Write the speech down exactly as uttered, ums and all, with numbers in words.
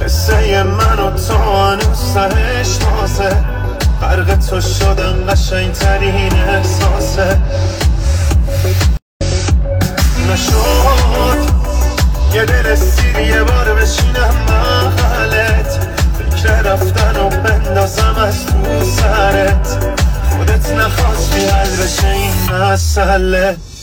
قصه من و تو هنوز تهش بازه، غرق تو شدم قشنگ ترین احساسه. نشد یه دل سیر یه بار بشینم بغلت، فکر رفتن و بندازم از تو سرت، خودت نخواستی حل بشه این مسئله.